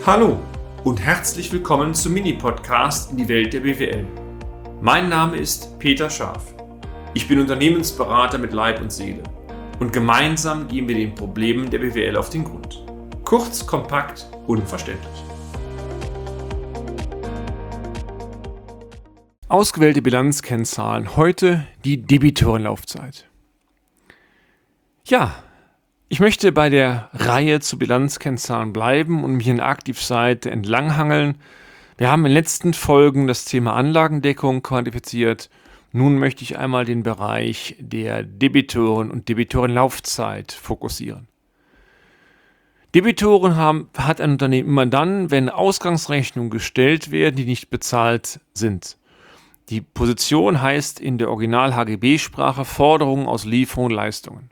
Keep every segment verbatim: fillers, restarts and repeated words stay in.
Hallo und herzlich willkommen zum Mini-Podcast in die Welt der B W L. Mein Name ist Peter Scharf. Ich bin Unternehmensberater mit Leib und Seele und gemeinsam gehen wir den Problemen der B W L auf den Grund. Kurz, kompakt, unverständlich. Ausgewählte Bilanzkennzahlen, heute die Debitorenlaufzeit. Ja, ich möchte bei der Reihe zu Bilanzkennzahlen bleiben und mich in der Aktivseite entlanghangeln. Wir haben in den letzten Folgen das Thema Anlagendeckung quantifiziert. Nun möchte ich einmal den Bereich der Debitoren und Debitorenlaufzeit fokussieren. Debitoren haben, hat ein Unternehmen immer dann, wenn Ausgangsrechnungen gestellt werden, die nicht bezahlt sind. Die Position heißt in der Original-H G B-Sprache Forderungen aus Lieferungen und Leistungen.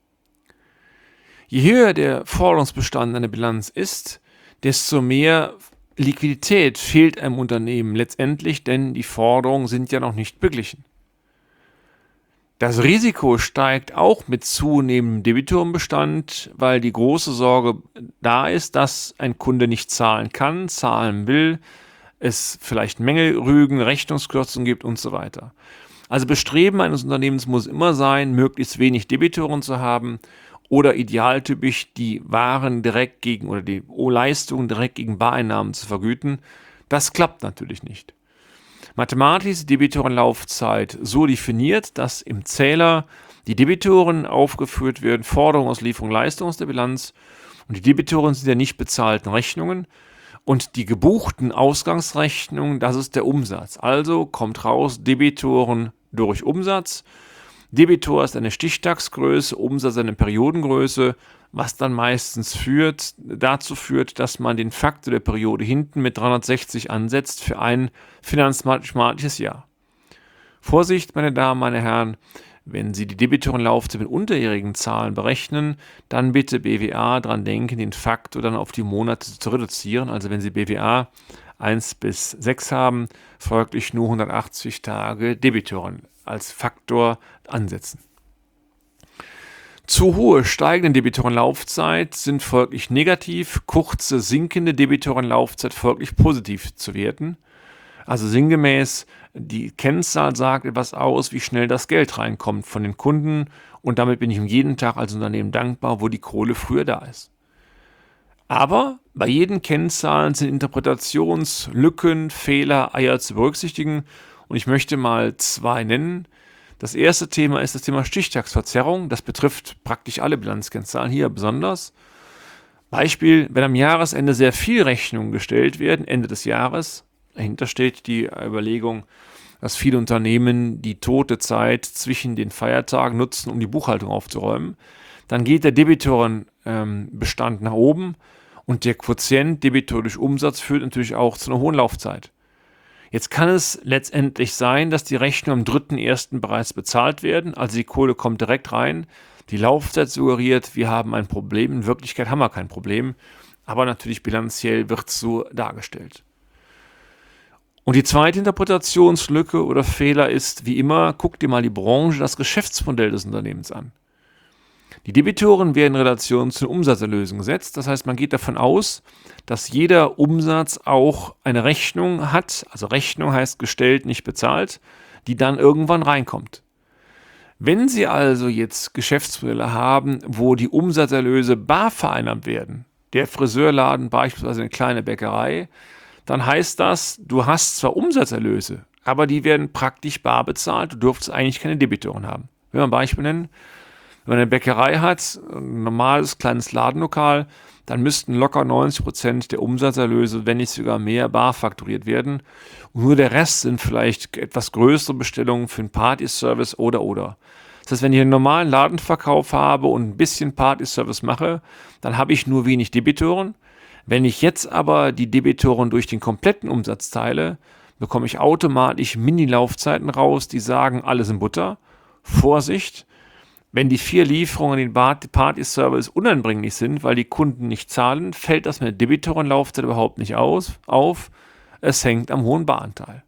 Je höher der Forderungsbestand einer Bilanz ist, desto mehr Liquidität fehlt einem Unternehmen letztendlich, denn die Forderungen sind ja noch nicht beglichen. Das Risiko steigt auch mit zunehmendem Debitorenbestand, weil die große Sorge da ist, dass ein Kunde nicht zahlen kann, zahlen will, es vielleicht Mängelrügen, Rechnungskürzungen gibt und so weiter. Also Bestreben eines Unternehmens muss immer sein, möglichst wenig Debitoren zu haben oder idealtypisch die Waren direkt gegen oder die Leistungen direkt gegen Bareinnahmen zu vergüten. Das klappt natürlich nicht. Mathematisch ist die Debitorenlaufzeit so definiert, dass im Zähler die Debitoren aufgeführt werden, Forderungen aus Lieferung und Leistung aus der Bilanz, und die Debitoren sind ja nicht bezahlten Rechnungen und die gebuchten Ausgangsrechnungen, das ist der Umsatz. Also kommt raus Debitoren durch Umsatz. Debitor ist eine Stichtagsgröße, Umsatz eine Periodengröße, was dann meistens führt, dazu führt, dass man den Faktor der Periode hinten mit dreihundertsechzig ansetzt für ein finanzmathematisches Jahr. Vorsicht, meine Damen, meine Herren, wenn Sie die Debitorenlaufzeit mit unterjährigen Zahlen berechnen, dann bitte B W A dran denken, den Faktor dann auf die Monate zu reduzieren. Also wenn Sie B W A eins bis sechs haben, folglich nur hundertachtzig Tage Debitoren als Faktor ansetzen. Zu hohe steigende Debitorenlaufzeit sind folglich negativ, kurze sinkende Debitorenlaufzeit folglich positiv zu werten. Also sinngemäß, die Kennzahl sagt etwas aus, wie schnell das Geld reinkommt von den Kunden, und damit bin ich um jeden Tag als Unternehmen dankbar, wo die Kohle früher da ist. Aber bei jedem Kennzahlen sind Interpretationslücken, Fehler, Eier zu berücksichtigen, und ich möchte mal zwei nennen. Das erste Thema ist das Thema Stichtagsverzerrung. Das betrifft praktisch alle Bilanzkennzahlen, hier besonders. Beispiel, wenn am Jahresende sehr viel Rechnungen gestellt werden, Ende des Jahres, dahinter steht die Überlegung, dass viele Unternehmen die tote Zeit zwischen den Feiertagen nutzen, um die Buchhaltung aufzuräumen, dann geht der Debitorenbestand nach oben und der Quotient Debitor durch Umsatz führt natürlich auch zu einer hohen Laufzeit. Jetzt kann es letztendlich sein, dass die Rechnungen am dritten ersten bereits bezahlt werden, also die Kohle kommt direkt rein, die Laufzeit suggeriert, wir haben ein Problem, in Wirklichkeit haben wir kein Problem, aber natürlich bilanziell wird es so dargestellt. Und die zweite Interpretationslücke oder Fehler ist, wie immer, guck dir mal die Branche, das Geschäftsmodell des Unternehmens an. Die Debitoren werden in Relation zu den Umsatzerlösen gesetzt. Das heißt, man geht davon aus, dass jeder Umsatz auch eine Rechnung hat, also Rechnung heißt gestellt, nicht bezahlt, die dann irgendwann reinkommt. Wenn Sie also jetzt Geschäftsmodelle haben, wo die Umsatzerlöse bar vereinnahmt werden, der Friseurladen beispielsweise eine kleine Bäckerei, dann heißt das, du hast zwar Umsatzerlöse, aber die werden praktisch bar bezahlt, du dürftest eigentlich keine Debitoren haben. Wenn wir ein Beispiel nennen, wenn man eine Bäckerei hat, ein normales kleines Ladenlokal, dann müssten locker neunzig Prozent der Umsatzerlöse, wenn nicht sogar mehr, bar fakturiert werden. Und nur der Rest sind vielleicht etwas größere Bestellungen für einen Partyservice oder oder. Das heißt, wenn ich einen normalen Ladenverkauf habe und ein bisschen Partyservice mache, dann habe ich nur wenig Debitoren. Wenn ich jetzt aber die Debitoren durch den kompletten Umsatz teile, bekomme ich automatisch Mini-Laufzeiten raus, die sagen, alles in Butter. Vorsicht! Wenn die vier Lieferungen in den Party-Service unanbringlich sind, weil die Kunden nicht zahlen, fällt das mit der Debitorenlaufzeit überhaupt nicht aus, auf. Es hängt am hohen Baranteil.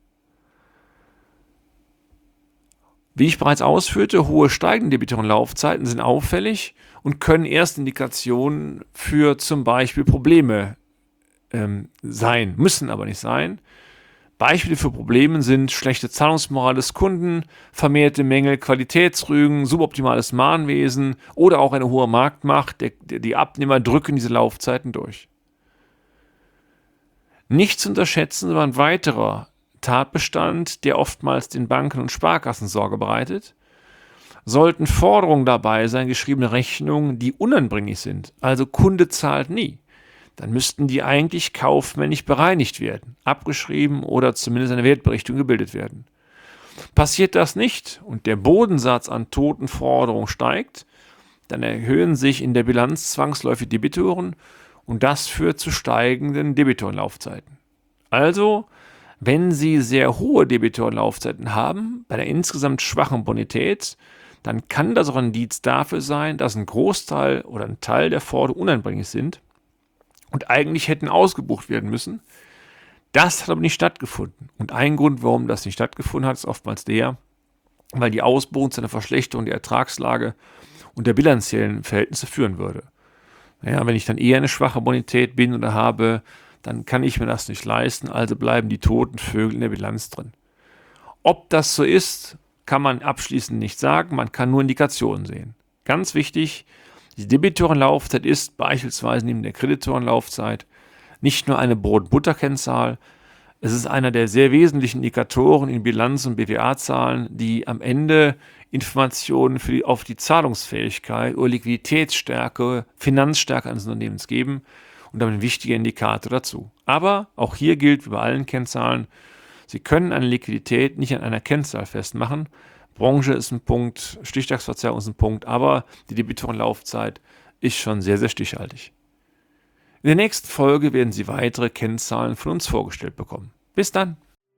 Wie ich bereits ausführte, hohe steigende Debitorenlaufzeiten sind auffällig und können erste Indikationen für zum Beispiel Probleme ähm, sein, müssen aber nicht sein. Beispiele für Probleme sind schlechte Zahlungsmoral des Kunden, vermehrte Mängel, Qualitätsrügen, suboptimales Mahnwesen oder auch eine hohe Marktmacht. Der, der, die Abnehmer drücken diese Laufzeiten durch. Nicht zu unterschätzen war ein weiterer Tatbestand, der oftmals den Banken und Sparkassen Sorge bereitet. Sollten Forderungen dabei sein, geschriebene Rechnungen, die unanbringlich sind, also Kunde zahlt nie, dann müssten die eigentlich kaufmännisch bereinigt werden, abgeschrieben oder zumindest eine Wertberichtigung gebildet werden. Passiert das nicht und der Bodensatz an toten Forderungen steigt, dann erhöhen sich in der Bilanz zwangsläufig Debitoren und das führt zu steigenden Debitorenlaufzeiten. Also, wenn Sie sehr hohe Debitorenlaufzeiten haben, bei einer insgesamt schwachen Bonität, dann kann das auch ein Indiz dafür sein, dass ein Großteil oder ein Teil der Forderungen unanbringlich sind und eigentlich hätten ausgebucht werden müssen. Das hat aber nicht stattgefunden. Und ein Grund, warum das nicht stattgefunden hat, ist oftmals der, weil die Ausbuchung zu einer Verschlechterung der Ertragslage und der bilanziellen Verhältnisse führen würde. Naja, wenn ich dann eher eine schwache Bonität bin oder habe, dann kann ich mir das nicht leisten, also bleiben die toten Vögel in der Bilanz drin. Ob das so ist, kann man abschließend nicht sagen, man kann nur Indikationen sehen. Ganz wichtig, die Debitorenlaufzeit ist beispielsweise neben der Kreditorenlaufzeit nicht nur eine Brot-Butter-Kennzahl, es ist einer der sehr wesentlichen Indikatoren in Bilanz- und B W A-Zahlen, die am Ende Informationen für die, auf die Zahlungsfähigkeit oder Liquiditätsstärke, Finanzstärke eines Unternehmens geben und damit ein wichtiger Indikator dazu. Aber auch hier gilt wie bei allen Kennzahlen, Sie können eine Liquidität nicht an einer Kennzahl festmachen. Branche ist ein Punkt, Stichtagsverzerrung ist ein Punkt, aber die Debitorenlaufzeit ist schon sehr, sehr stichhaltig. In der nächsten Folge werden Sie weitere Kennzahlen von uns vorgestellt bekommen. Bis dann!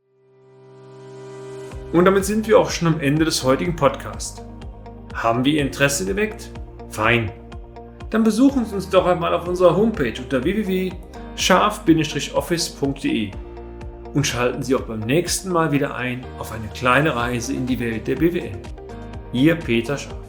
Und damit sind wir auch schon am Ende des heutigen Podcasts. Haben wir Ihr Interesse geweckt? Fein! Dann besuchen Sie uns doch einmal auf unserer Homepage unter w w w punkt scharf Office punkt de und schalten Sie auch beim nächsten Mal wieder ein auf eine kleine Reise in die Welt der B W L. Ihr Peter Scharf.